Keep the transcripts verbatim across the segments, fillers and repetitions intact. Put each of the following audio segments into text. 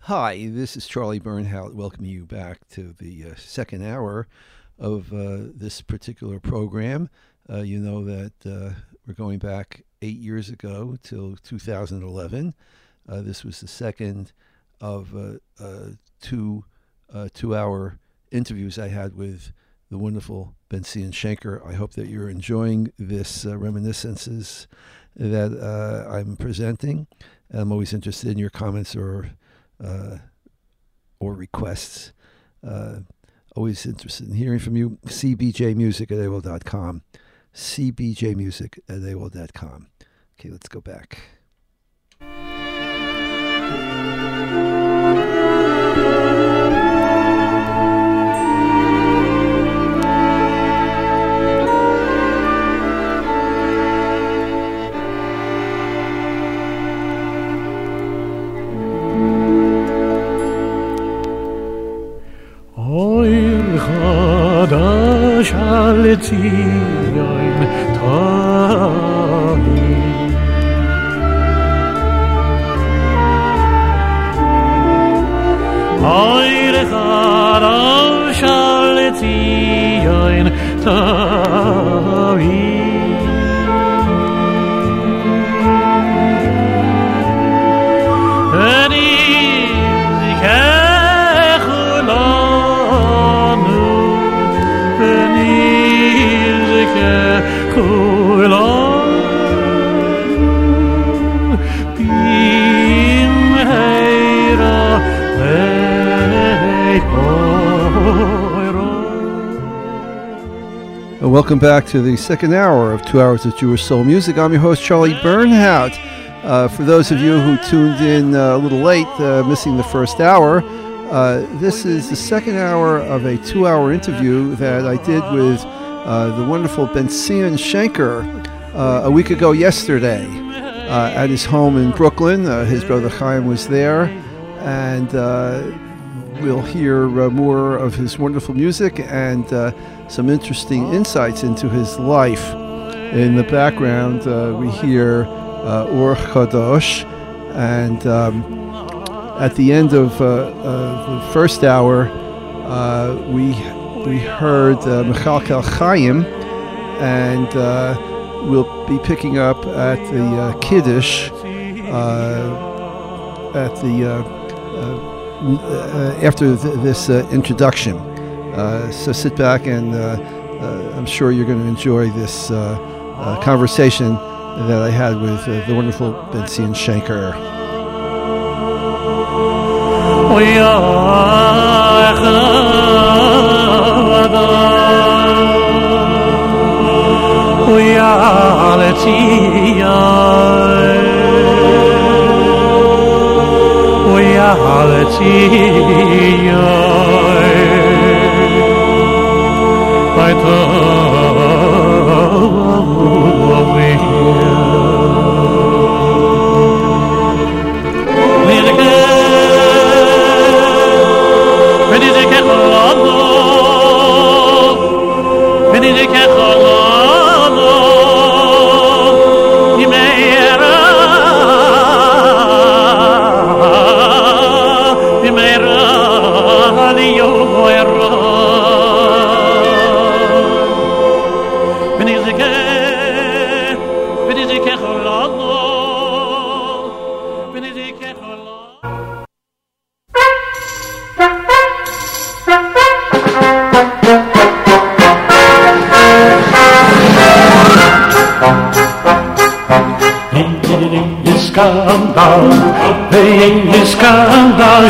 Hi, this is Charlie Bernhout welcoming you back to the uh, second hour of uh, this particular program. Uh, you know that uh, we're going back eight years ago till two thousand eleven. Uh, this was the second of uh, uh, two uh, two-hour interviews I had with the wonderful Ben-Zion Shenker. I hope that you're enjoying this uh, reminiscences that uh, I'm presenting. I'm always interested in your comments or Uh, or requests. Uh, always interested in hearing from you. C B J music at A O L dot com. C B J music at A O L dot com. Okay, let's go back. Shall Zion Tahi Oire Chadav Shall Zion Tahi Welcome back to the second hour of Two Hours of Jewish Soul Music. I'm your host, Charlie Bernhout. Uh, for those of you who tuned in uh, a little late, uh, missing the first hour, uh, this is the second hour of a two-hour interview that I did with uh, the wonderful Ben-Zion Shenker uh, a week ago yesterday uh, at his home in Brooklyn. Uh, his brother Chaim was there, and uh, we'll hear uh, more of his wonderful music and uh, some interesting insights into his life. In the background, uh, we hear uh, Or Chadosh, and um, at the end of uh, uh, the first hour, uh, we we heard uh, Mechalkel Chaim, and uh, we'll be picking up at the uh, Kiddush uh, at the uh, uh, after th- this uh, introduction. Uh, so sit back, and uh, uh, I'm sure you're going to enjoy this uh, uh, conversation that I had with uh, the wonderful Ben-Zion Shenker. I skandal, hey skandal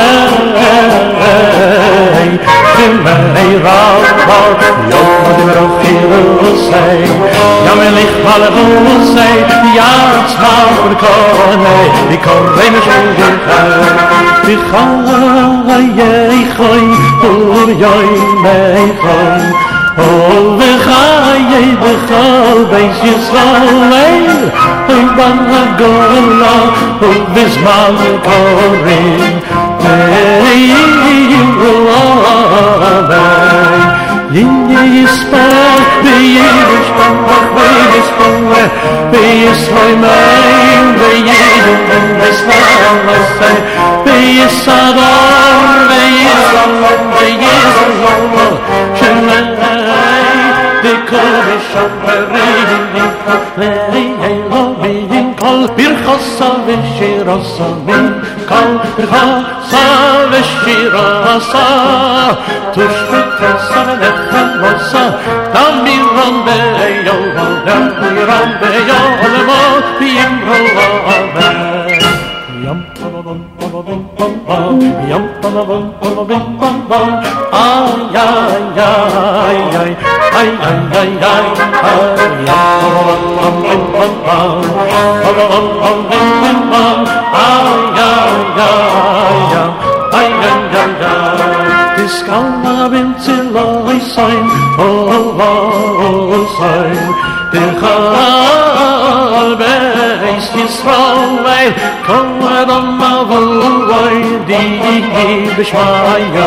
shmei, shmei rav, yo dem rav say, ya melich mal say, ya tzmal kornei, di kornei shul di khay yey khoy, ur yoy mei khoy. Oh, the high, the high, base is falling. I'm gonna go along with this mountain calling. Hey, you love me. In the spell, the Yiddish, the Yiddish, the Yiddish, the Yiddish, say, Beyisador, Beyisador, Beyisador, Shemay, the Kodesh of Berin, Lei Elohim, Kol Birchosa V'Shirasa, Kol Birchosa V'Shirasa, Tushvitasa V'Nechamosa, Damiram Be'yol, Damiram Be'yol, Lemot B'Yimro Amen. Yum bum bum bum bum bum bum, yum bum bum bum bum bum bum. Ay ay ay ay, ay ay ay ay. Yum bum bum bum bum bum, bum bum bum bum bum. Ay ay ay ay, ay ay ay ay. This gonna be till I sign, oh oh sign. The Chal Beis Yisrael, Kol Adam Avoi Di B'Shmaya,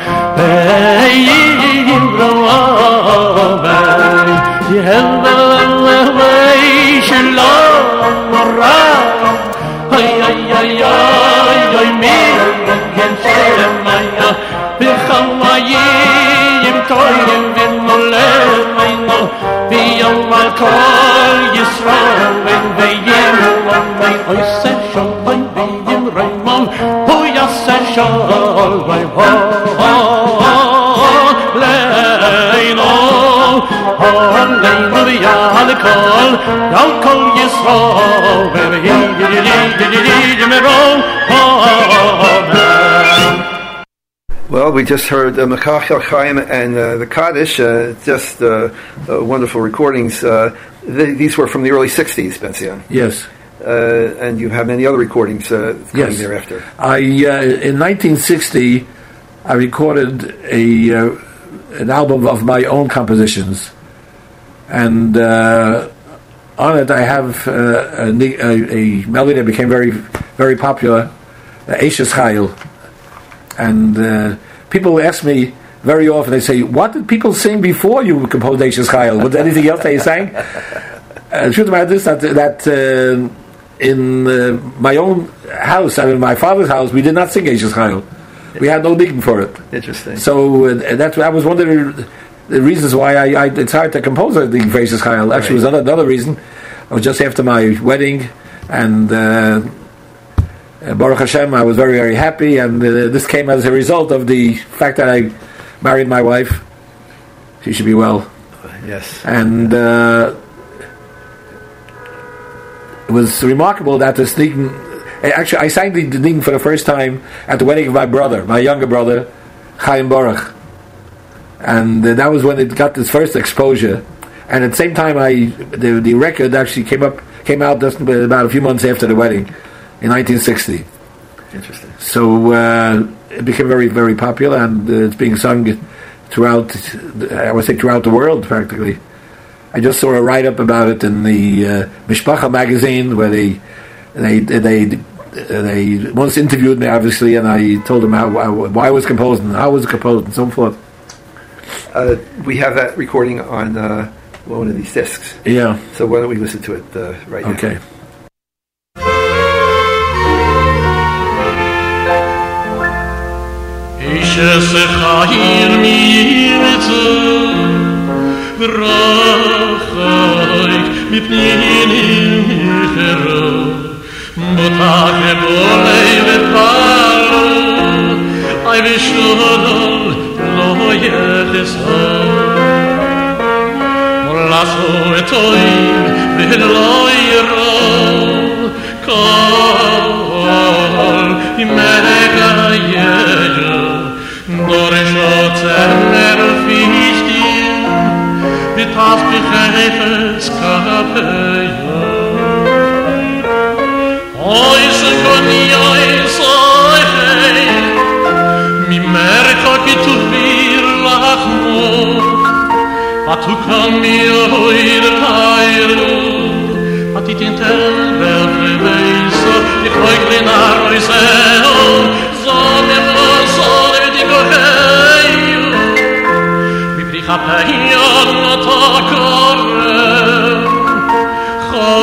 Be'Yivro Amen. Yehelvei Shalom Ra, Ay ay ay ay ay mi Yen Shemaya, B'Chamayim Toyim V'Molemayno. Yom Kol Yisrael when they yim on my oyse shol by yim Raymond who yase shol by ho leino on leino yal kol yal kol Yisrael when yim yim yim Well, we just heard uh, Mekachel Chaim and uh, the Kaddish, uh, just uh, uh, wonderful recordings. Uh, th- these were from the early sixties, Ben-Zion. Yes. Uh, and you have many other recordings uh, coming yes. thereafter. I uh, in nineteen sixty, I recorded a uh, an album of my own compositions, and uh, on it I have uh, a, a, a melody that became very very popular, Eishes Chayil. And uh, people ask me very often, they say, what did people sing before you composed Eishes Chayil? Was there anything else they sang? Uh, the truth about this, that, that uh, in uh, my own house, I mean my father's house, we did not sing Eishes Chayil. We had no nigun for it. Interesting. So uh, that, that was one of the, the reasons why I, I decided to compose a nigun for Eishes Chayil. Actually, right. was another, another reason. It was just after my wedding, and uh, Uh, Baruch Hashem, I was very, very happy, and uh, this came as a result of the fact that I married my wife. She should be well. Yes. And uh, it was remarkable that this nigun, actually I sang the nigun for the first time at the wedding of my brother, my younger brother, Chaim Baruch. And uh, that was when it got its first exposure. And at the same time, I the, the record actually came up came out just about a few months after the wedding. In nineteen sixty. Interesting. So uh, it became very, very popular, and uh, it's being sung throughout, I would say throughout the world, practically. I just saw a write-up about it in the uh, Mishpacha magazine, where they they they they once interviewed me, obviously, and I told them how, how why I was composed and how I was composed and so forth. Uh, we have that recording on uh, one of these discs. Yeah. So why don't we listen to it uh, right now? Okay. Eishes Chayil mi'yirtzu v'rochoik mipninim yicheru botach lebolei v'palu ay v'shulol lo yecheso molasu etoim v'lo yiro kol imega yeju Dorishot zemer fichtin Vitas bichefes kapeyo Ois koni ois oichei Mi merko kitu bir lachmo Atuka mi oir kairu Atitin tever febeiso Ichoik linar oiseo Zonem oiseo Chapeyon atakorem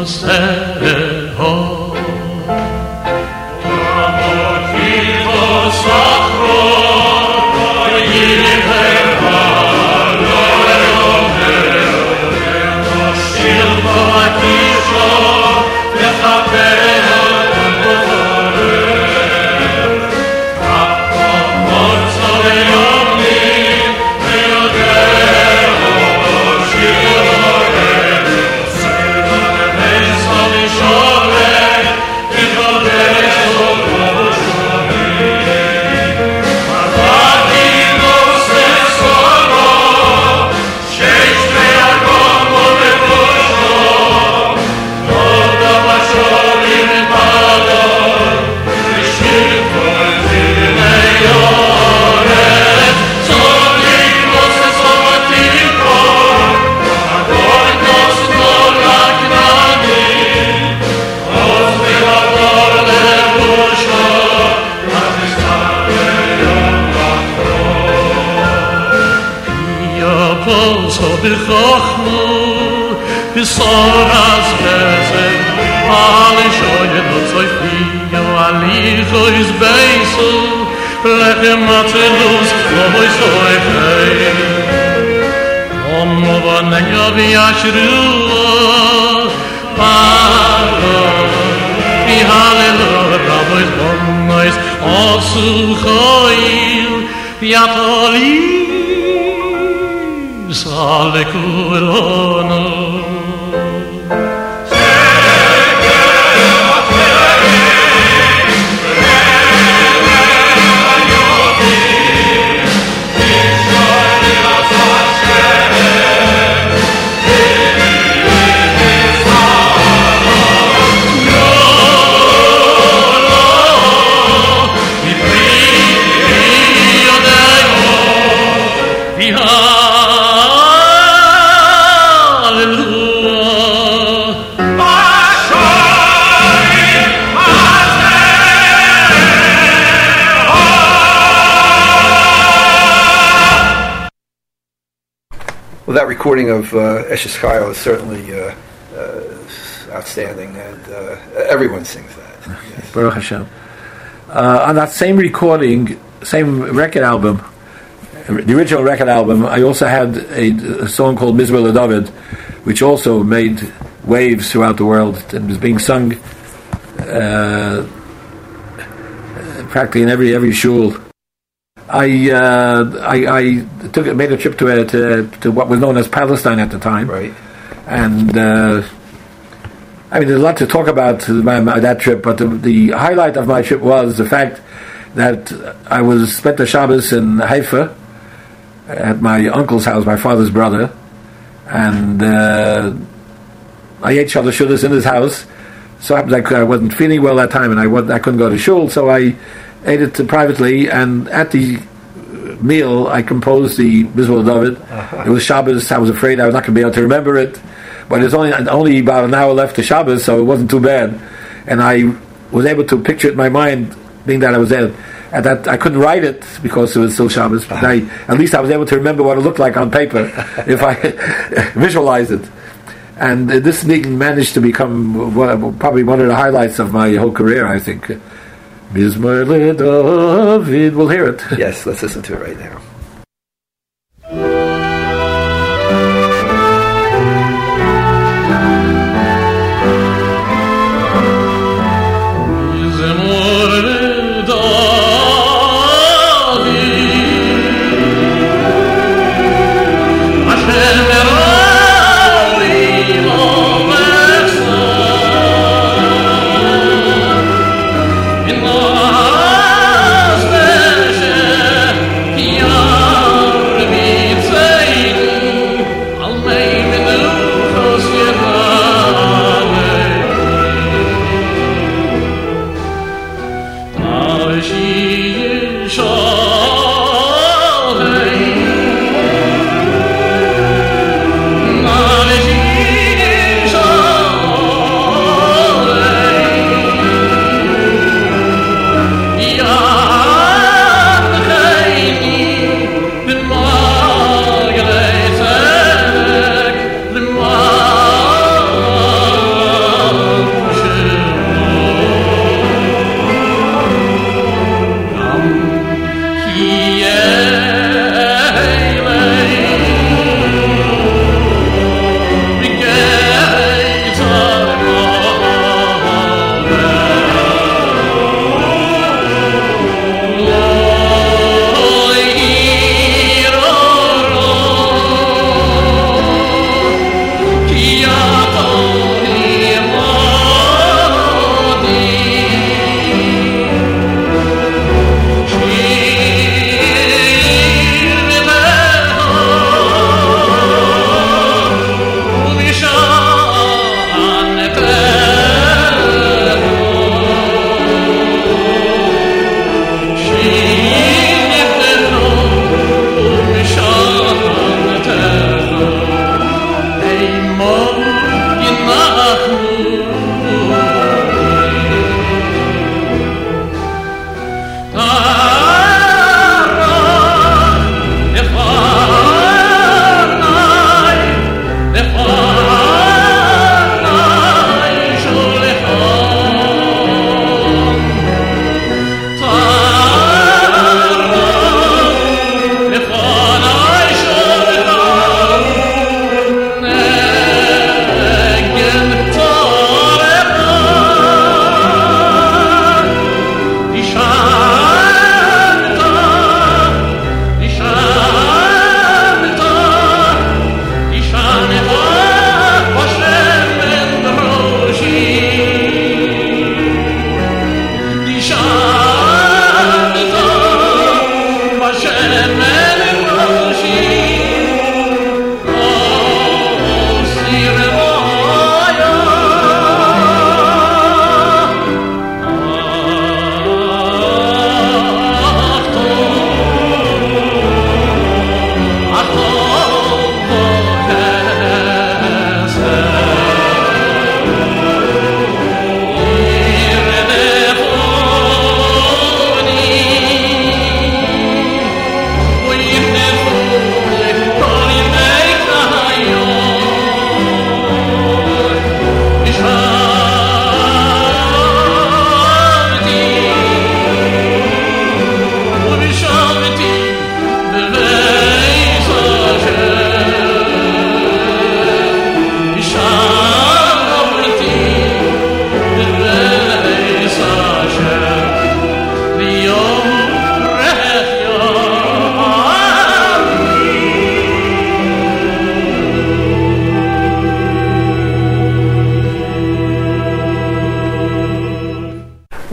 Well, that recording of uh, Eshes Chayil is certainly uh, uh, outstanding, and uh, everyone sings that. Yes. Baruch Hashem. Uh, on that same recording, same record album, the original record album, I also had a, a song called Mizmor LeDavid, which also made waves throughout the world and was being sung uh, practically in every every shul. I, uh, I I took made a trip to, uh, to to what was known as Palestine at the time, Right. and uh, I mean there's a lot to talk about my, my, that trip, but the, the highlight of my trip was the fact that I was spent the Shabbos in Haifa at my uncle's house, my father's brother, and uh, I ate Shalosh Seudos in his house. So it happened I wasn't feeling well that time, and I wasn't, I couldn't go to shul, so I ate it privately, and at the meal I composed the Mizmor LeDavid. Uh-huh. It was Shabbos. I was afraid I was not going to be able to remember it, but there's only only about an hour left to Shabbos, so it wasn't too bad, and I was able to picture it in my mind, being that I was there. At that, I couldn't write it because it was still Shabbos, but I, at least I was able to remember what it looked like on paper if I visualized it. And uh, this meeting managed to become well, probably one of the highlights of my whole career, I think. Mizmor LeDavid, we'll hear it. Yes, let's listen to it right now. Yeah.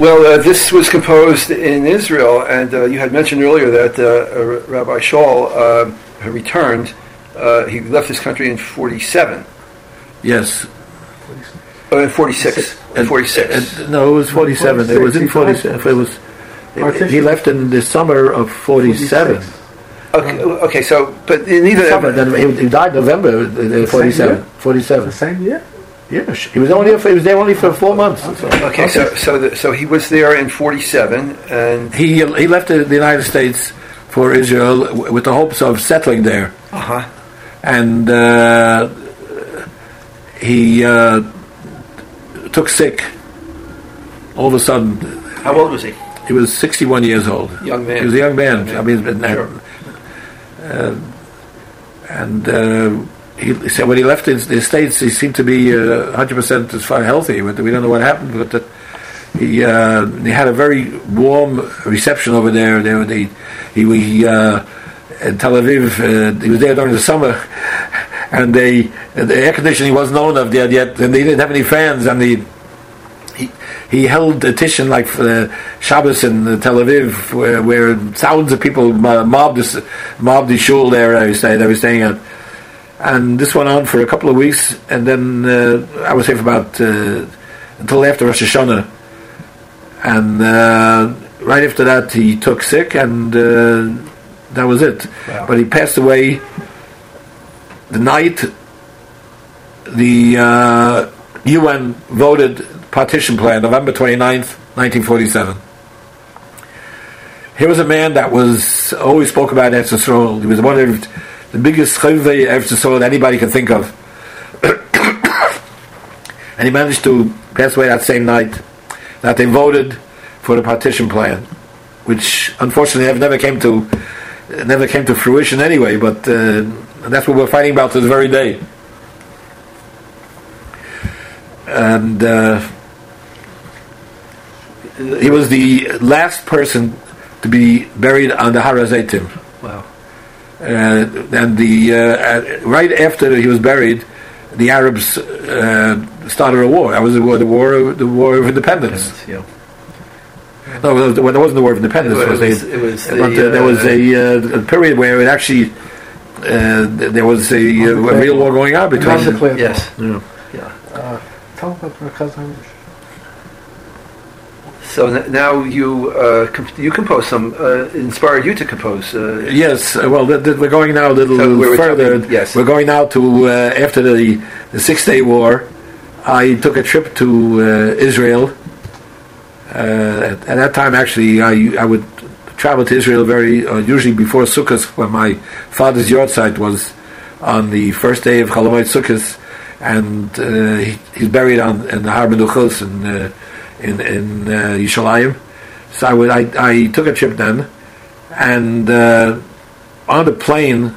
Well, uh, this was composed in Israel, and uh, you had mentioned earlier that uh, Rabbi Shaul uh, returned. Uh, he left this country in forty-seven. Yes. Oh, in forty-six. In forty-six. Uh, no, it was forty-seven. It was in forty-seven. It was. It, he left in the summer of forty-seven. Okay, okay. So, but in either summer, then he, he died November uh, forty-seven. Forty-seven. The same year. Yeah, he was only he was there only for four months. So. Okay, okay, so so the, so he was there in forty-seven, and he he left the, the United States for Israel w- with the hopes of settling there. Uh-huh. And uh, he uh, took sick. All of a sudden. How old was he? He was sixty-one years old. Young man. He was a young man. Young man. I mean, sure. uh, and. Uh, He said when he left the, the States, he seemed to be uh, one hundred percent as far healthy. We don't know what happened, but that he uh, he had a very warm reception over there. There, he, he, he uh, in Tel Aviv. Uh, he was there during the summer, and they the air conditioning wasn't known of there yet, and they didn't have any fans. And he he, he held a tishon like for the Shabbos in Tel Aviv, where, where thousands of people mobbed this mobbed the shul there. I was staying, I was staying at. And this went on for a couple of weeks, and then uh, I was here for about uh, until after Rosh Hashanah. And uh, right after that, he took sick, and uh, that was it. Wow. But he passed away the night the uh, U N voted partition plan, November twenty-ninth, nineteen forty-seven. He was a man that was always spoke about Eretz Yisrael. He was one of the biggest chovei Eretz Yisrael that anybody can think of. And he managed to pass away that same night that they voted for the partition plan, which unfortunately never came to never came to fruition anyway, but uh, that's what we're fighting about to this very day. And uh, he was the last person to be buried on the Har HaZeitim. Wow. Uh, and the uh, uh, right after he was buried, the Arabs uh, started a war. That was the war, the war, of, the war of independence. Yeah. No, it, was, well, there wasn't the war of independence. It was, it was, it was a, the, but, uh, there was a, uh, uh, a period where it actually uh, there was a, uh, a real war going on between. Them. Yes. Yeah. Yeah. Uh, tell about Merkaz Hamish. So n- now you uh, comp- you compose some uh, inspired you to compose. Uh, yes, uh, well, th- th- we're going now a little so we further. Talking, yes, we're going now to uh, after the, the Six Day War. I took a trip to uh, Israel. Uh, at, at that time, actually, I I would travel to Israel very uh, usually before Sukkot, when my father's yahrzeit was on the first day of Chol Hamoed Sukkot, and uh, he, he's buried on in the Har Menuchos in. Uh, in in uh, Yerushalayim. So I, would, I I took a trip then, and uh, on the plane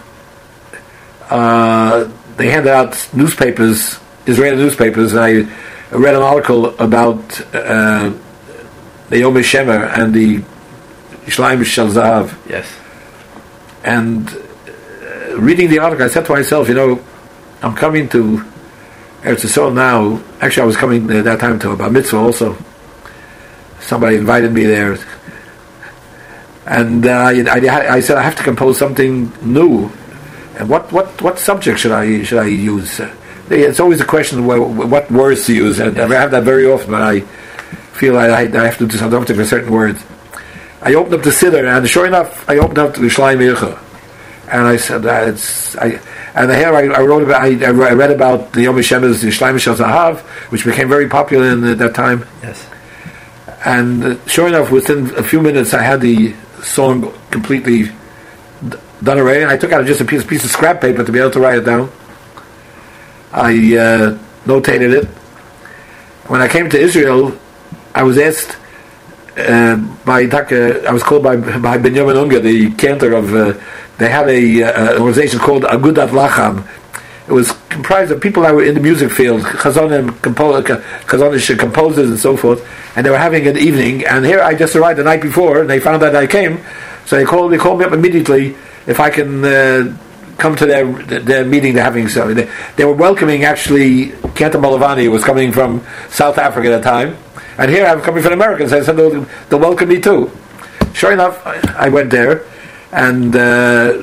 uh, they handed out newspapers, Israeli newspapers, and I read an article about uh, the Yom HaShemer and the Yerushalayim Shel Zahav. Yes. And uh, reading the article, I said to myself, you know, I'm coming to Eretz Yisrael now. Actually, I was coming at that time to a bar mitzvah also. Somebody invited me there, and uh, I, I, I said I have to compose something new. And what, what, what subject should I should I use? Uh, it's always a question of what, what words to use, and yes. I have that very often. But I feel I, I, I have to do something with certain words. I opened up the Siddur, and sure enough, I opened up the Yerushalayim Ircha, and I said uh, it's I. And here I, I wrote about, I, I read about the Yom HaShemer's Yerushalayim Shel Zahav, which became very popular in, at that time. Yes. And uh, sure enough, within a few minutes, I had the song completely d- done already. And I took out just a piece, piece of scrap paper to be able to write it down. I uh, notated it. When I came to Israel, I was asked uh, by Taka, I was called by by Benjamin Unger, the cantor of. Uh, they had a uh, an organization called Agudat Lacham. It was comprised of people that were in the music field, chazonim, compo- chazonish composers and so forth, and they were having an evening. And here I just arrived the night before, and they found out I came, so they called they called me up immediately if I can uh, come to their their meeting they're having. So they, they were welcoming actually Cantor Molavani, who was coming from South Africa at the time, And here I'm coming from Americans. I said, they'll, they'll welcome me too. Sure enough, I, I went there, and uh,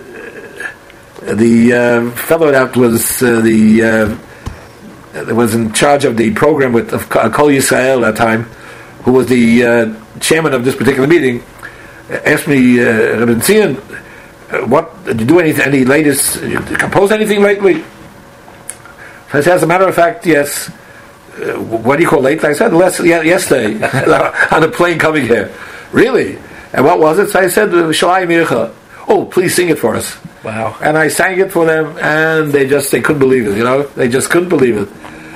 the uh, fellow that was uh, the uh, that was in charge of the program with of Kol Yisrael at that time, who was the uh, chairman of this particular meeting, asked me, uh, Rabbi Zion, uh, what did you do anything? Any latest? Did you compose anything lately? I said, as a matter of fact, yes. Uh, what do you call lately? I said, last, yeah, yesterday on a plane coming here. Really? And what was it? So I said, Shalayim Yircha. Oh, please sing it for us. Wow. And I sang it for them, and they just they couldn't believe it. You know, they just couldn't believe it.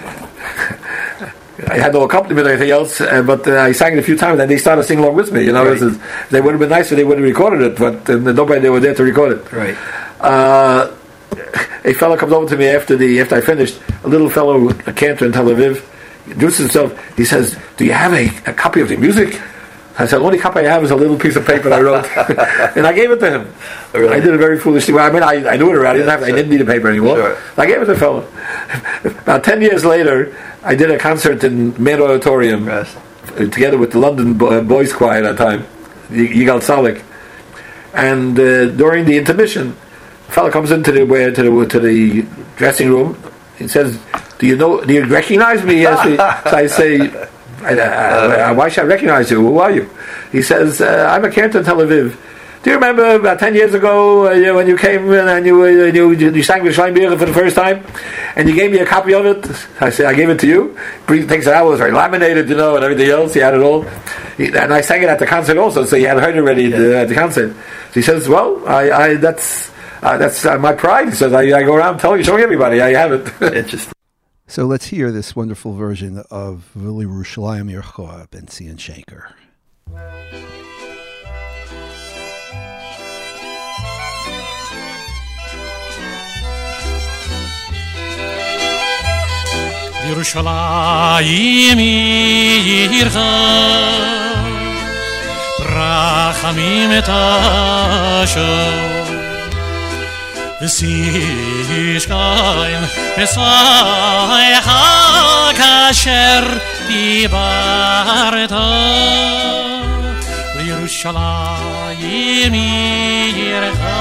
I had no accompaniment or anything else, uh, but uh, I sang it a few times, and they started singing along with me. You know, right. is, they would have been nicer; they would have recorded it, but uh, nobody they were there to record it. Right. Uh, a fellow comes over to me after the after I finished. A little fellow, a cantor in Tel Aviv, introduces himself. He says, "Do you have a, a copy of the music?" I said, "The only copy I have is a little piece of paper I wrote," and I gave it to him. Really? I did it very foolishly. Well, I mean, I, I knew it already. I didn't have. I didn't need a paper anymore. Sure. I gave it to the fellow. About ten years later, I did a concert in Meir Auditorium yes. together with the London Boys Choir at that time, Yigal Salik. And uh, during the intermission, a fellow comes into the where to the to the dressing room. He says, "Do you know? Do you recognize me?" Yes. So I say. I, I, I, why should I recognize you? Who are you? He says, uh, I'm a cantor in Tel Aviv. Do you remember about ten years ago uh, you know, when you came in and you, uh, you, you sang the Shalayim Yircha for the first time and you gave me a copy of it? I said, I gave it to you. He thinks that I was very laminated, you know, and everything else. He had it all. He, and I sang it at the concert also, so he had heard it already yeah. uh, at the concert. So he says, well, I, I that's uh, that's uh, my pride. He says, I, I go around telling, showing everybody I have it. Interesting. So let's hear this wonderful version of Vili Yerushalayim Yircha, Ben Zion Shenker. Yerushalayim Yircha Rachamim et Hashem V'sishkaim V'saycha kasher dibarta V'Yerushalayim Yircha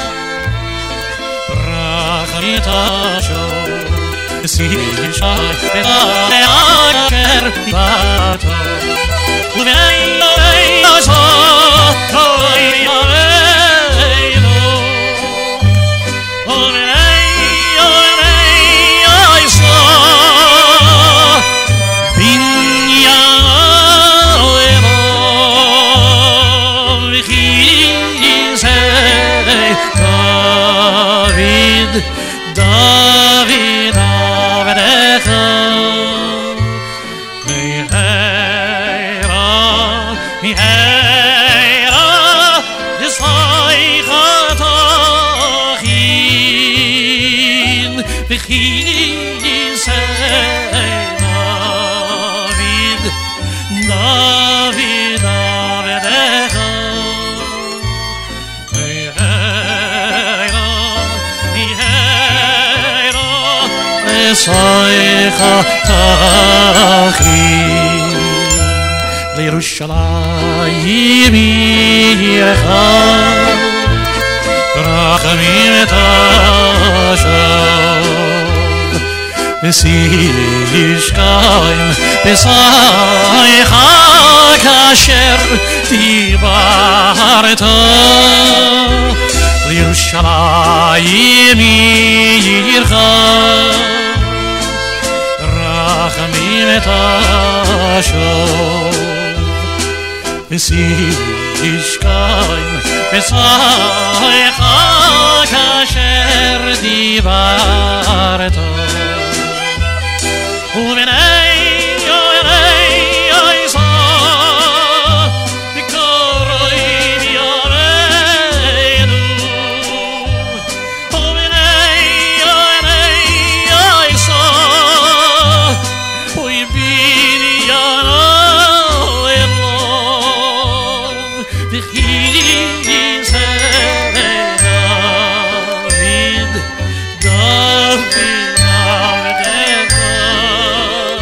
Rachamim et Hashem V'sishkaim V'saycha kasher dibarta V'Yerushalayim David Avdecha Meheira Meheira Yisraecha Tachin V'chi Yisrael David David Avdecha Saycha Tachin L'Yerushalayim Yircha Rachamim et Hashem V'sishkaim V'saycha kasher dibarta L'Yerushalayim Yircha Rachamim et Hashem V'sishkaim V'saycha kasher dibarta U'v'nei yo'nei yo'isa V'koroi v'yareinu U'v'nei yo'nei yo'isa U'ibin yana elon V'chi David David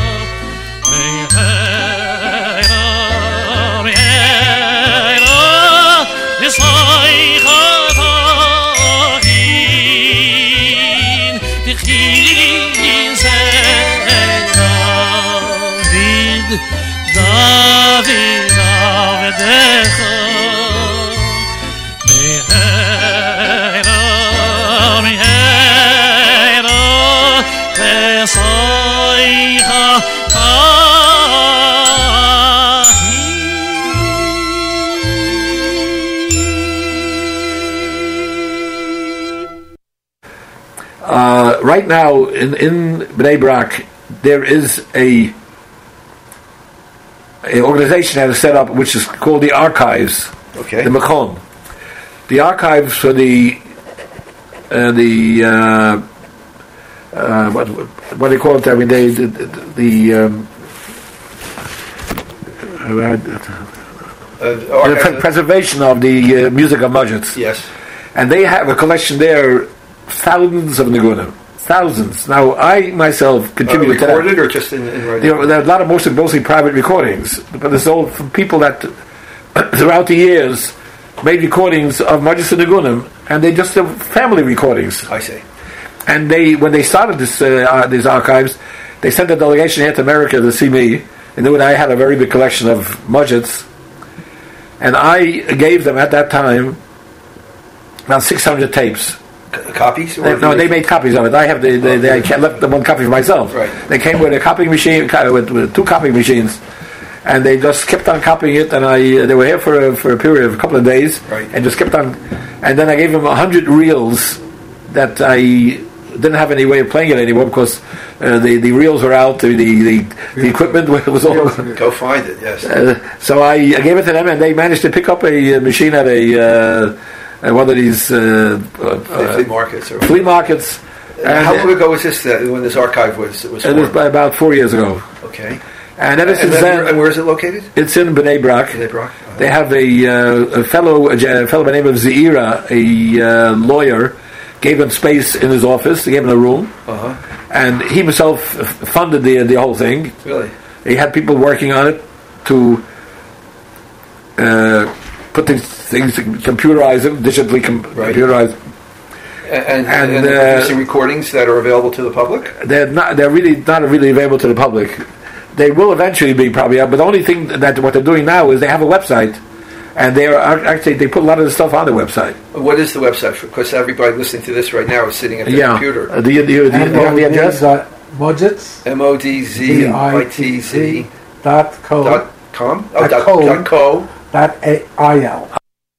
Uh, right now in, in Bnei Brak, there is a, a organization that is set up which is called the Archives, Okay. the Machon. The Archives for the uh, the uh, uh, what what do you call it every day? The, the, the um, Uh, the okay. pre- preservation of the uh, music of Mudgets. Yes. And they have a collection there, thousands of Nigunim. Thousands. Now, I myself Uh, contributed to that. recorded or just in, in writing? There, there are a lot of mostly, mostly private recordings, but it's all from people that throughout the years made recordings of Mudgets and Nigunim, and they just have family recordings. I see. And they, when they started this uh, uh, these archives, they sent a delegation here to America to see me, and knew that I had a very big collection of Mudgets, and I gave them at that time about six hundred tapes. C- copies? Or They, no, they made copies of it. I have the, they, they, I left them one copy for myself. Right. They came with a copying machine, with, with two copying machines, and they just kept on copying it. And I, they were here for a, for a period of a couple of days, Right. and just kept on. And then I gave them a hundred reels that I didn't have any way of playing it anymore because uh, the the reels were out, the the, the equipment was all. Go find it, yes. Uh, so I, I gave it to them, and they managed to pick up a, uh machine at a uh, at one of these uh, uh, flea markets. Or flea markets. And how long ago was this that, when this archive was was It was formed? by about four years ago. Okay. And ever And, since then, then, and where is it located? it's in Bnei Brak. Bnei Brak? Uh-huh. They have a, uh, a fellow, a fellow by the name of Zeira, a uh, lawyer, gave him space in his office. He gave him a room, Uh-huh. and he himself funded the the whole thing. Really? He had people working on it to uh, put these things, computerize them, digitally com- Right. computerize. And, and, And, and they're uh, producing recordings that are available to the public? They're not. They're really not really available to the public. They will eventually be probably out, but the only thing that what they're doing now is they have a website, and they are actually they put a lot of the stuff on the website. What is the website? Because everybody listening to this right now is sitting at their Yeah. computer. Uh, do you, do you, do you have the address? Mudgets. M O D Z I T Z dot co dot com? Oh, Dot dot, co. dot co. dot a- il.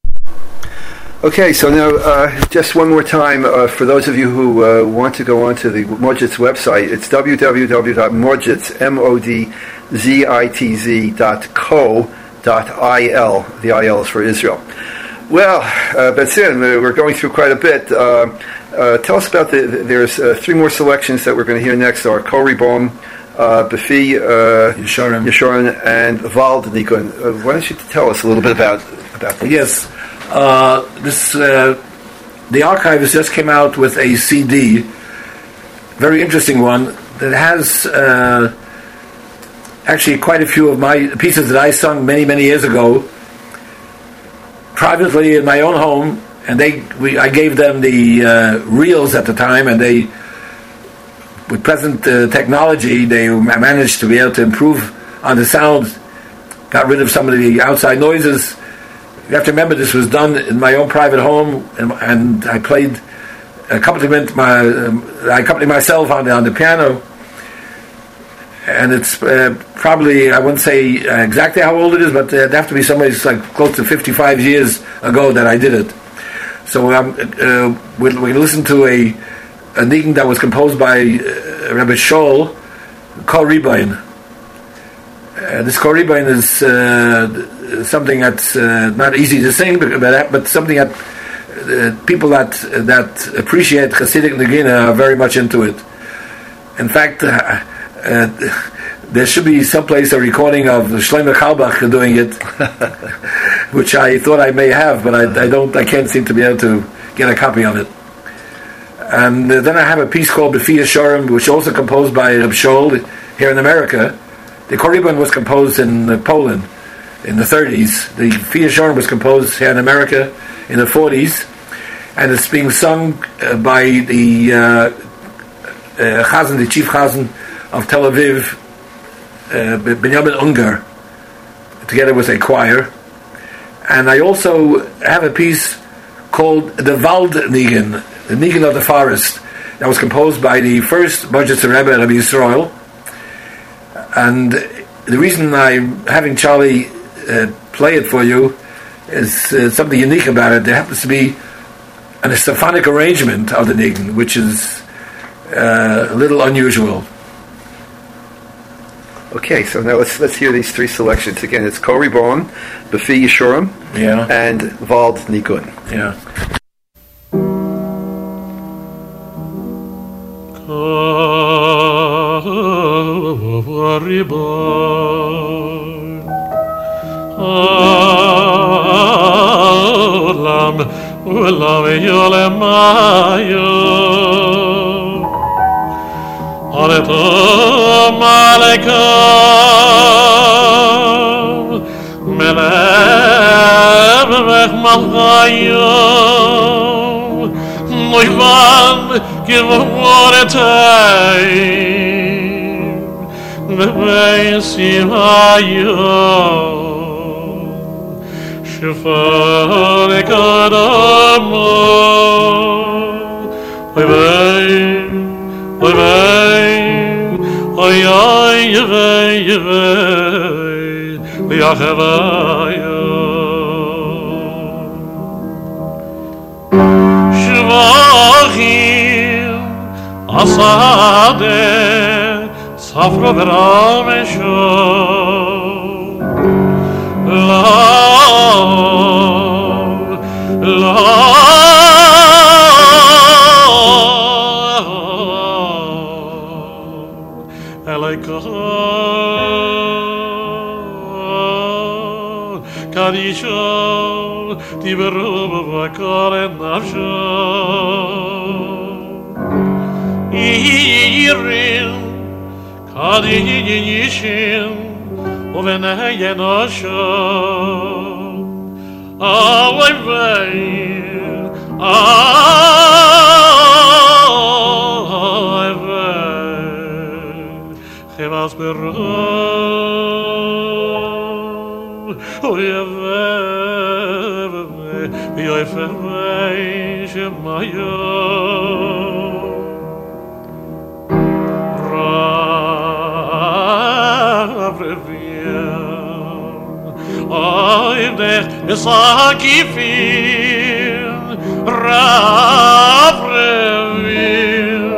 Okay, so now uh, just one more time uh, for those of you who uh, want to go onto the Mudgets website, it's w w w dot modgetz, M O D Z I T Z dot co dot I L. The I L is for Israel. Well, uh, Betzin, uh, we're going through quite a bit. Uh, uh, tell us about the, the there's uh, three more selections that we're going to hear next are Kori Bom, uh, Befi, uh, Yesharim. Yesharim, and Vald Nikon. Uh, why don't you tell us a little bit about, about that? Yes. Uh, this uh, the archives just came out with a C D, very interesting one that has uh, actually quite a few of my pieces that I sung many many years ago, privately in my own home, and they we I gave them the uh, reels at the time, and they with present uh, technology they managed to be able to improve on the sound, got rid of some of the outside noises. You have to remember this was done in my own private home, and, and I played accompaniment. My um, I accompanied myself on the on the piano, and it's uh, probably I wouldn't say uh, exactly how old it is, but it'd have to be somewhere like close to fifty-five years ago that I did it. So um, uh, we we listen to a a nigun that was composed by uh, Rabbi Shaul, Kol Ribain. Uh, this Kol Ribain is uh, something that's uh, not easy to sing, but, but something that uh, people that that appreciate Hasidic Nagina are very much into it. In fact, uh, uh, there should be someplace a recording of Shlomo Carlebach doing it, which I thought I may have, but I, I don't. I can't seem to be able to get a copy of it. And uh, then I have a piece called Befi Yesharim, which is also composed by Reb Shaul here in America. The Kol Ribain was composed in uh, Poland in the thirties. The Befi Yesharim was composed here in America in the forties, and it's being sung uh, by the uh, uh, Chazan, the chief Chazan of Tel Aviv, uh, Benjamin Unger, together with a choir. And I also have a piece called the Wald Nigun, the Nigun of the Forest, that was composed by the first Mudgets Rebbe, Rabbi Yisrael, And the reason I'm having Charlie uh, play it for you is uh, something unique about it. There happens to be an, a symphonic arrangement of the Nigun, which is uh, a little unusual. Okay, so now let's let's hear these three selections again. It's Kori Bon, Befi Yeshurim, yeah, and Vald Nigun. Yeah. Kori Bon, Olam Olam Yolemayo. Aletom Alekom Melech Malchayom Moivan Givoretein Vevesimayom Shufar Kadamo Oivein Oivein Oy oy yevay yevay Liachevaya Shvachim Asade Safra V'ramesho La La Kadisho Tiberu Vakare Nafsho Irin Kadishin Uveneyenosho Away Away Chevas Beru Oyeveve Yoyfevei Shemayo Ravrevim Oyevdech Esakifim Ravrevim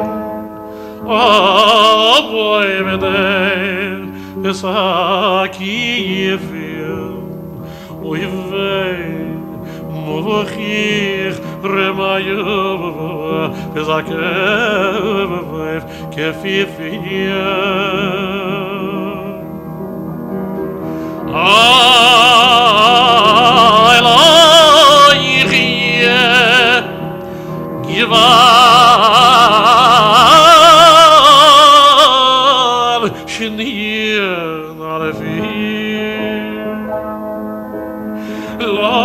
Oyevdech Esakifim Oyevei Mochich Remayev Bezakev Kefifiyah Ay la yichye Givar Shniyah Narefim La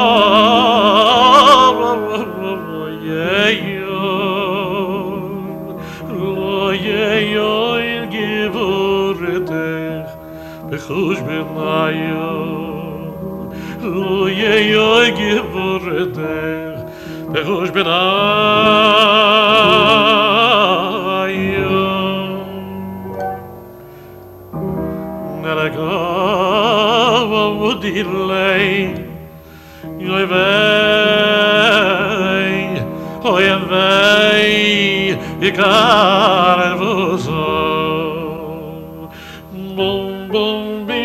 Bechush b'nayo, lo yeyoy givoretech. Bechush b'nayo, neragav avodilei, yoyvei, oyevei, yikar elvuzo. Boom, boom.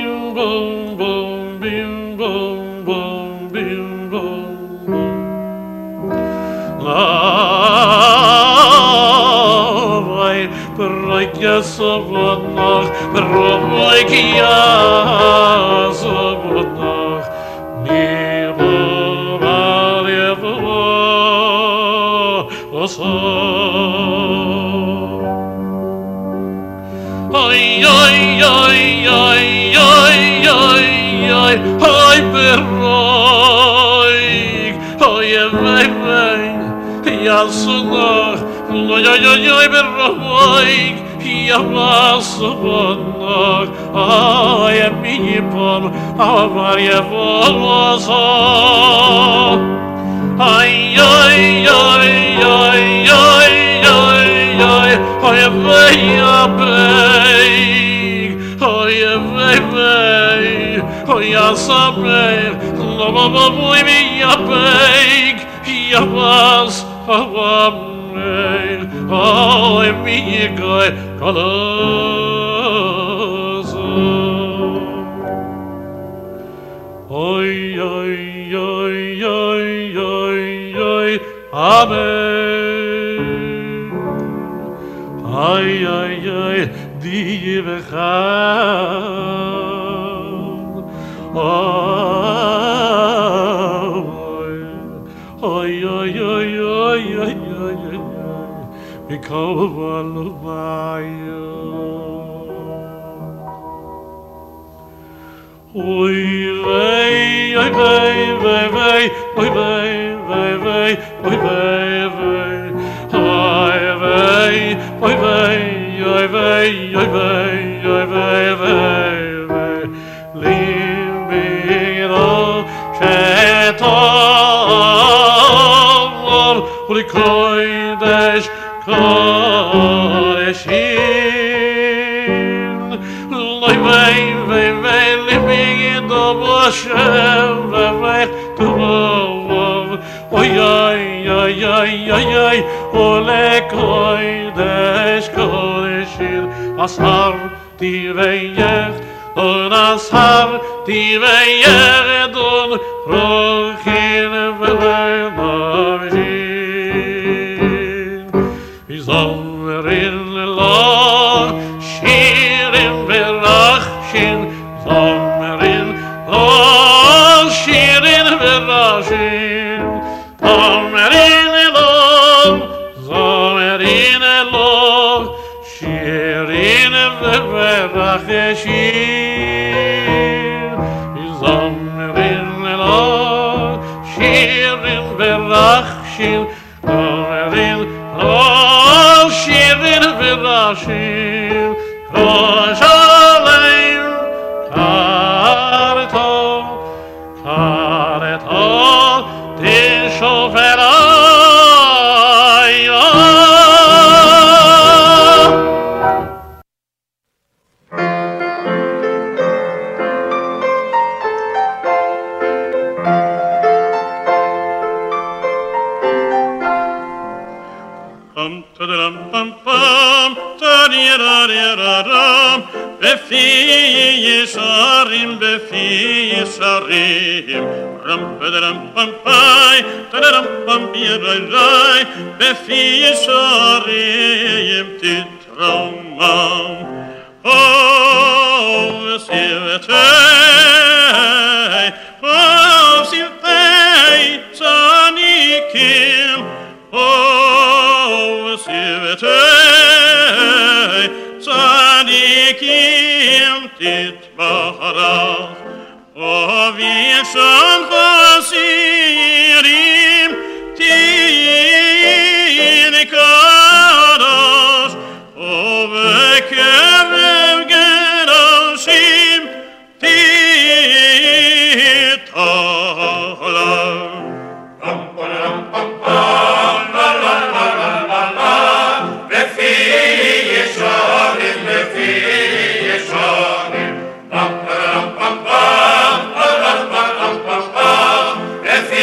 Yasavonach, Berovoy ki Yasavonach, Nivo Valyevo Oso. Oy oy oy oy oy oy oy oy Beroy, oy vay vay Yasunach, oy oy oy oy Beroy. Yavasvanach, ay miyipom, avar yavoso. Ay ay ay ay ay ay ay, ay vay abay, ay saber, lo bo bo boy me yapeg, yapas hawamel, oh me goy kolos. Oy oy oy oy oy oy, amen. Ay ay ay, die we gaan. Oy oy oy oy oy oy oy, we come by you. Oy vey oy vey vey vey oy vey vey vey oy vey vey oy vey oy vey oy vey oy vey oy vey vey vey leave me all shetor uli kodesh kodeshim oy vey vey vey leave me do Hashem vey to oy oy oy oy oy oy ole kodesh kodeshim asar ti veyech on asar ti veyech on rochin ve'navshin izomrin lo shirin verachshin izomrin lo shirin verachshin zomerin lo zomerin lo shirin verachshin zomerin lo shirin verachshin zomerin lo shirin verachshin koshalem kareto kareto tishoferai. Pum tadam pum pum tadiyadadiyadadam befi yesharim befi yesharim ram tadam pum pai tadam pum yadadai befi yesharim titramam oh sivetei oh sivetei tzanikim oh sivetei tzadikim titbarach oh v'yesham chasirim tinikadosh oh v'kerev gedoshim titachlam. If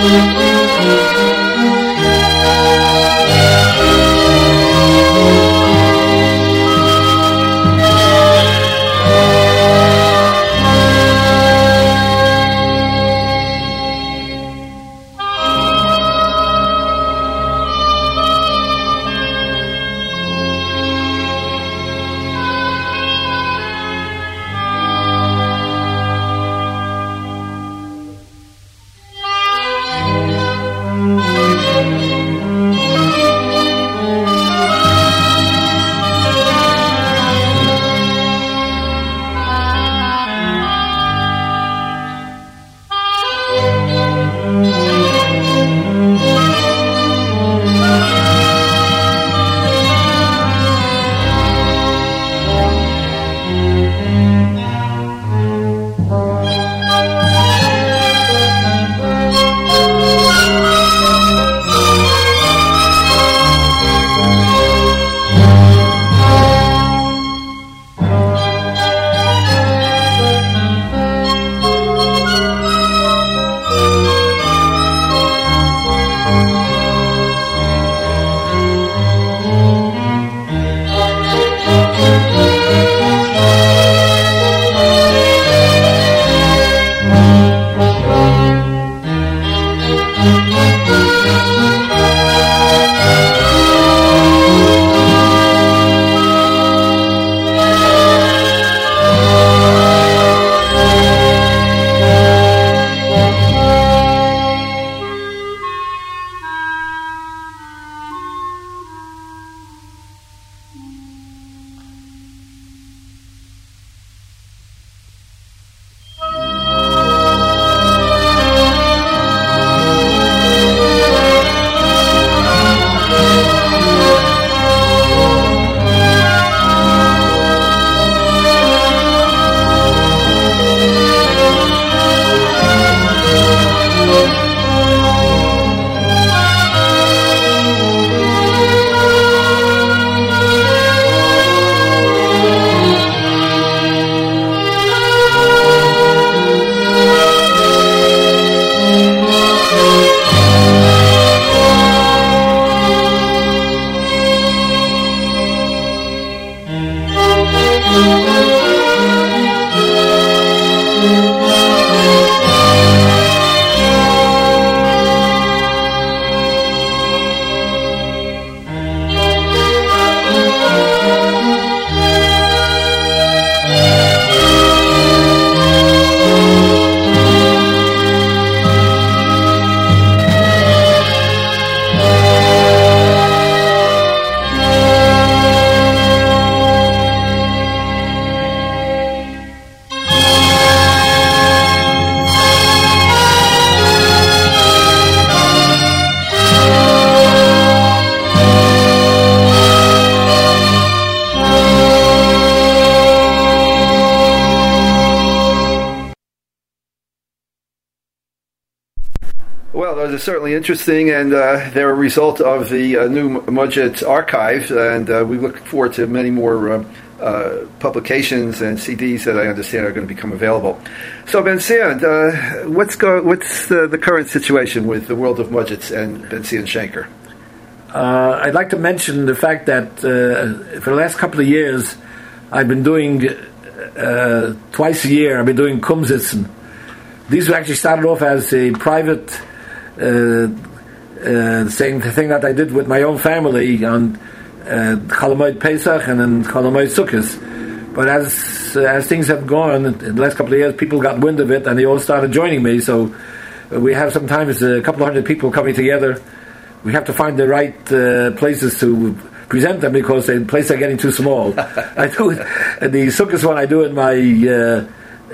Well, those are certainly interesting, and uh, they're a result of the uh, new Mudget archive, and uh, we look forward to many more uh, uh, publications and C Ds that I understand are going to become available. So, Ben Zion, uh, what's go- what's the, the current situation with the world of Mudgets and Ben Zion Shenker? Uh, I'd like to mention the fact that uh, for the last couple of years, I've been doing uh, twice a year. I've been doing Kumsitzen. These were actually started off as a private uh, uh, thing, the thing that I did with my own family on Chol Hamoed Pesach and then Chol Hamoed Sukkos. But as uh, as things have gone in the last couple of years, people got wind of it and they all started joining me. So uh, we have sometimes a couple of hundred people coming together. We have to find the right uh, places to present them because the places are getting too small. I do it, the Sukkos one I do in my uh,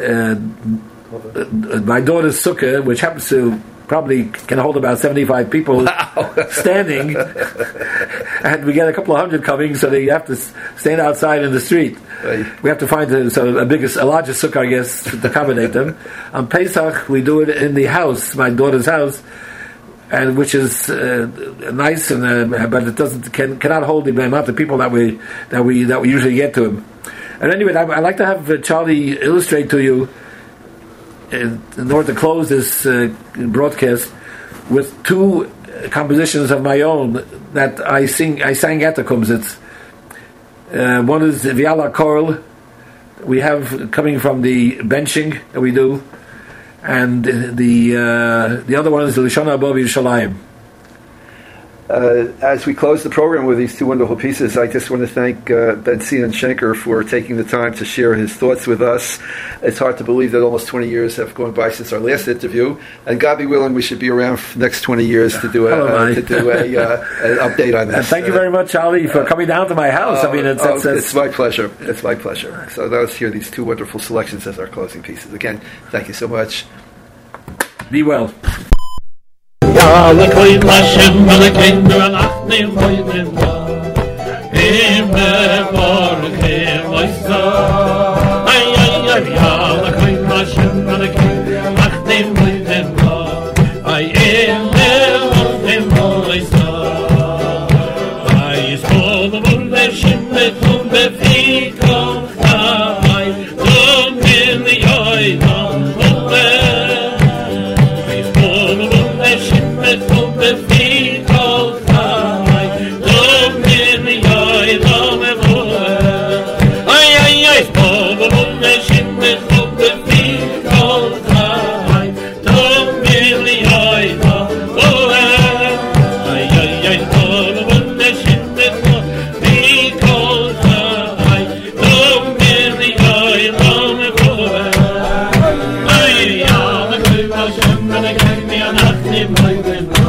uh, my daughter's sukkah, which happens to probably can hold about seventy-five people wow. standing, and we get a couple of hundred coming, so they have to stand outside in the street. Right. We have to find a, so a biggest, a larger sukkah, I guess, to accommodate them. On Pesach, we do it in the house, my daughter's house, and which is uh, nice, and uh, but it doesn't can, cannot hold the amount of people that we that we that we usually get to him. And anyway, I, I'd like to have uh, Charlie illustrate to you, in, in order to close this uh, broadcast, with two compositions of my own that I sing. I sang Etikums. It's uh, one is Viala Choral. We have coming from the benching that we do, and the uh, the other one is the Lishana Above Yerushalayim. Uh, as we close the program with these two wonderful pieces, I just want to thank uh, Ben Sinan Schenker for taking the time to share his thoughts with us. It's hard to believe that almost twenty years have gone by since our last interview, and God be willing, we should be around for the next twenty years to do a uh, to do a uh, an update on this. And thank you very much, Charlie, for coming down to my house. Uh, I mean, it's, oh, it's, it's, it's my pleasure. It's my pleasure. So let's hear these two wonderful selections as our closing pieces. Again, thank you so much. Be well. Ja, la koin lashem, la koin du an achne moiden da. Himme vorche moisa. Ay, ay, ay, ja, la koin lashem, la koin du an achne moiden da. Ay, himme vorche moisa. Ay, is kol the wunde shimme tum befiko. Ay, tum in the oi, tum Tum be feet all time, tum in the eye, tum e voe. Ay, ay, ay, tum be shimmet, tum be feet all time, tum in the eye, tum voe. Ay, ay, ay, tum be shimmet, tum feet all time, tum in the eye, tum e voe. Ay, ay, the good Hashem, and I can't be an active mind.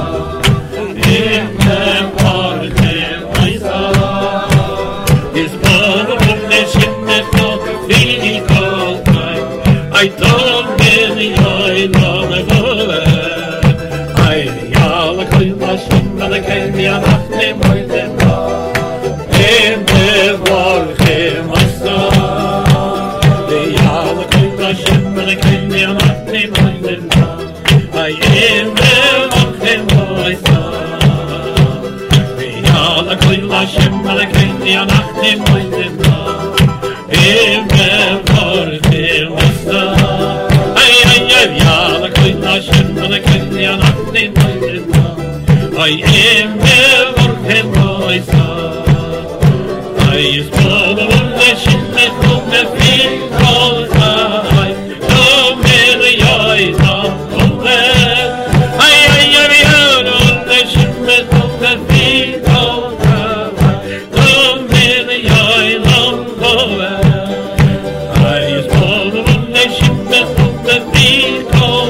I don't really know the world. I yell a clean machine, and I can't be an acne more than in the world, my son. They yell a clean machine, and I can't be an acne more than I in the world, my son. They yell a clean machine, and I can't be an acne more than in the world, my son. Ja, la koin Hashem, la koin ya nachne moiden. Ay, em vorchem moisa. Ay, is kol the wunde shimme tum be feet all time, tum in the eye, tum voe. Ay, ay, ay, ay, wunde shimme tum be feet all time, tum in the eye, tum voe. Ay, is kol the wunde shimme tum be feet.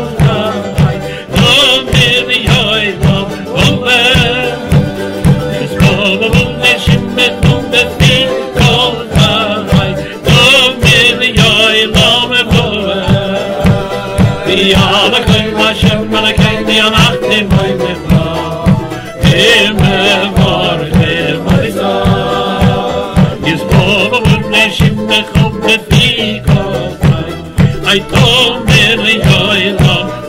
Ja, la koin Hashem, la koin ya nachne moiden da. Himme vorche moisa. Is kol wunde shimme chum befiko. I told me the joy of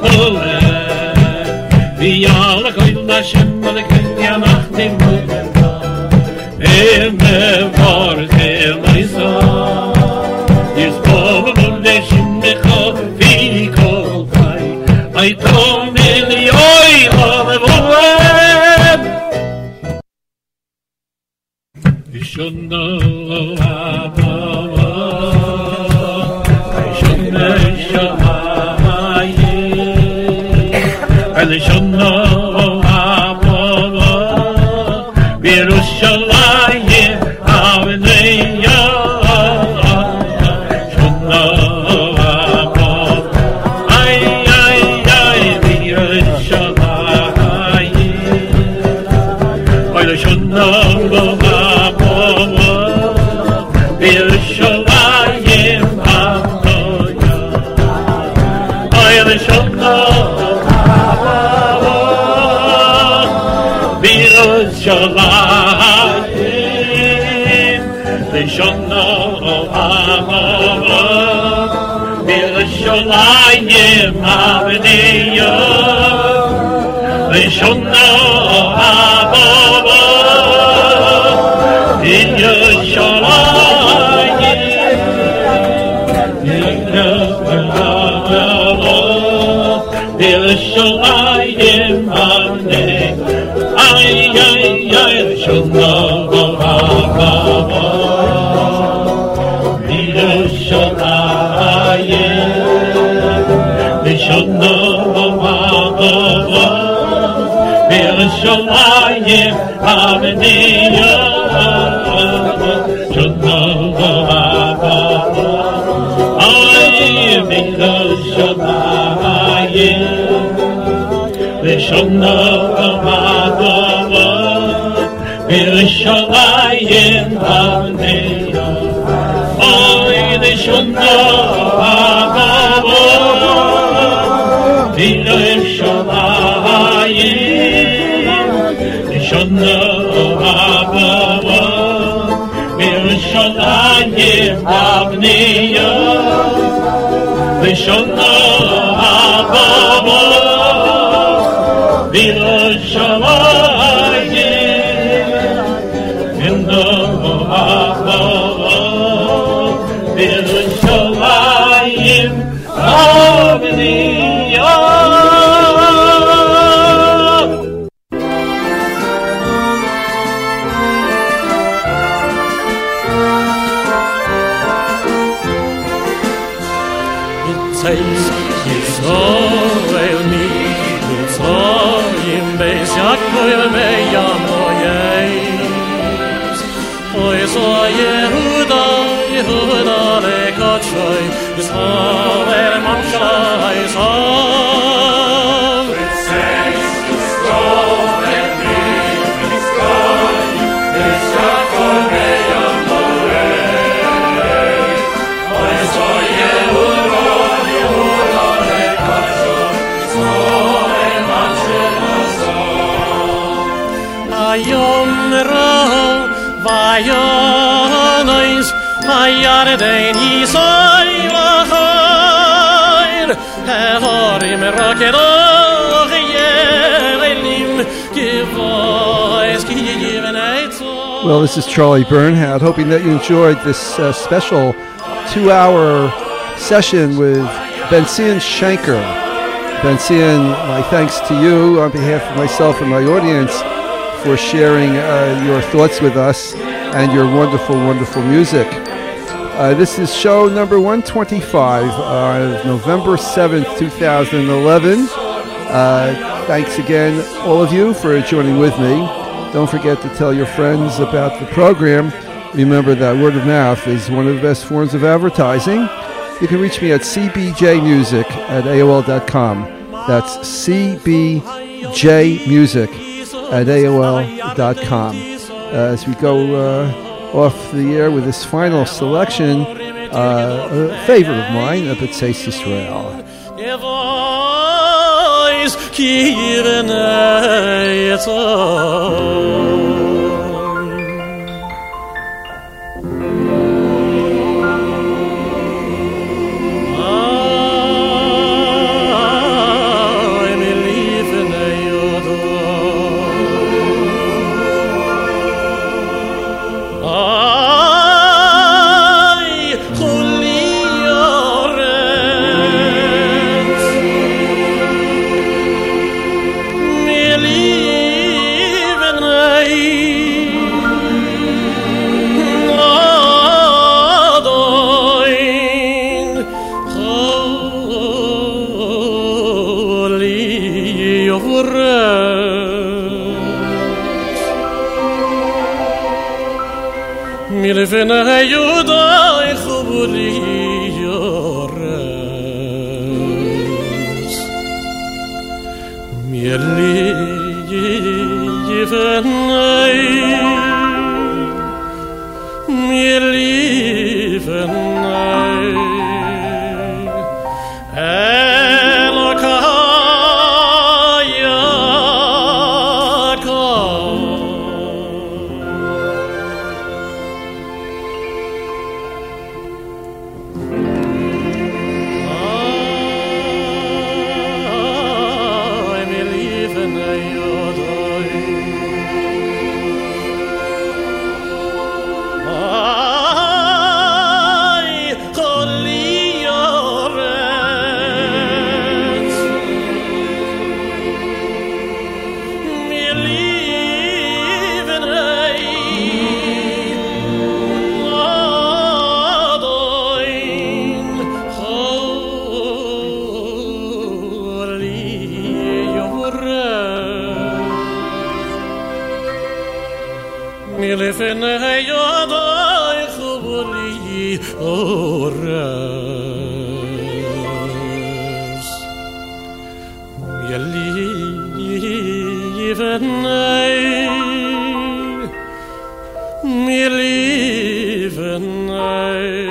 the Ja, la koin Hashem, la koin ya nachne moiden da. Himme vorche moisa. Is kol wunde shimme chum befiko. I told me the oil of the world. You should know about I should know how and I should know about Yerushalayim, how in the Yerushalayim, they shall know Hava, Yerushalayim, Aveniyah, they shall know Hava, Yerushalayim, Yerushalayim Avnei, ay, ay, ay, Shona V'Hava, Yerushalayim, Shona V'Hava, Yerushalayim Avnei, Shona V'Hava, ay, Yerushalayim. Shona V'Hava, Yerushalayim Avnei, oy, Shona V'Hava, Yerushalayim, Shona V'Hava, Yerushalayim Avnei, Shona V'Hava. Yerushalayim in the Hava, Yerushalayim Avnei. It takes his soul me, it's all in base, Yaakov meyam moyes. Oy so Yehuda, Yehuda lekachoy, is all er mamshalai song. It says his soul and me, it's all in Yaakov meyam moyes. Oy so Yehuda, Yehuda lekachoy, is all er mamshalai song. Ayom ra vayonois, ayardein yisoy v'choir, hevorim rokedoch yerelim, givois ki yiveneit. Well, this is Charlie Bernhardt, hoping that you enjoyed this uh, special two-hour session with Ben-Zion Shenker. Ben-Zion, my thanks to you on behalf of myself and my audience for sharing uh, your thoughts with us and your wonderful, wonderful music. Uh, this is show number one twenty-five of November seventh, twenty eleven. Uh, thanks again, all of you, for joining with me. Don't forget to tell your friends about the program. Remember that word of mouth is one of the best forms of advertising. You can reach me at c b j music at a o l dot com. That's c b j music at a o l dot com. Uh, as we go uh, off the air with this final selection, uh, a favorite of mine, B'tzeis Yisrael. Milvena Yudai Chubuli Yores Mirli Yivenai Mirli Yivenai ולפני ידייך בלי אורס ילי יבני מילי בני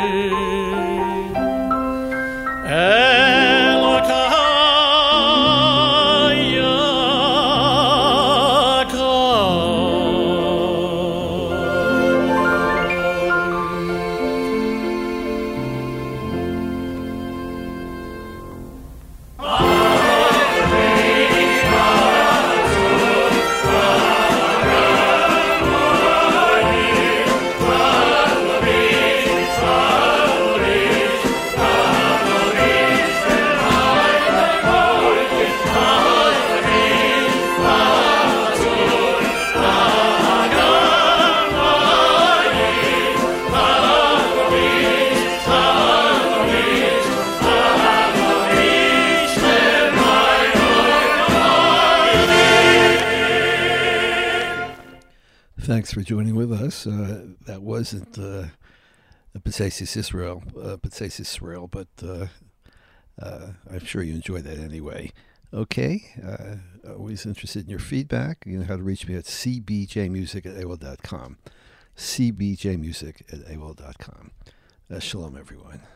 Thanks for joining with us. Uh, that wasn't uh, B'tzesis Israel, uh, B'tzesis Israel, but uh, uh, I'm sure you enjoyed that anyway. Okay, uh, always interested in your feedback. You know how to reach me at c b j music at a o l dot com. c b j music at a o l dot com. Uh, shalom, everyone.